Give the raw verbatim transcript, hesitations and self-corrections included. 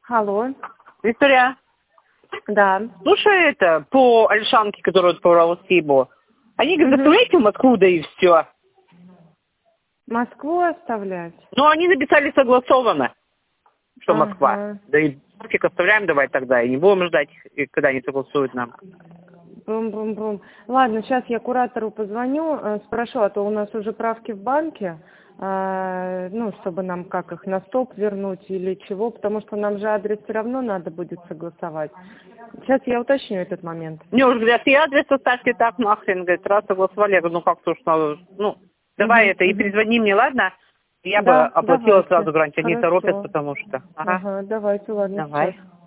Алло. Виктория, Да. слушай, это, по Альшанке, которая вот по Раусибу, они говорят, Мгм. доставляйте в Москву, да и все. Москву оставлять? Ну, они написали согласованно, что Москва. Ага. Да и фиг оставляем давай тогда, и не будем ждать, и когда они согласуют нам. Бум-бум-бум. Ладно, сейчас я куратору позвоню, э, спрошу, а то у нас уже правки в банке, э, ну, чтобы нам как их на стоп вернуть или чего, потому что нам же адрес все равно надо будет согласовать. Сейчас я уточню этот момент. Мне уже говорят, и адрес оставьте так нахрен, говорит, раз согласовали, я говорю, ну как-то уж надо, ну, давай Мгм, это, и мгм. перезвони мне, ладно? Я бы Да, оплатила давайте. сразу грант, они торопят, Хорошо. потому что. Ага, Ага, давайте, ладно, давай. сейчас.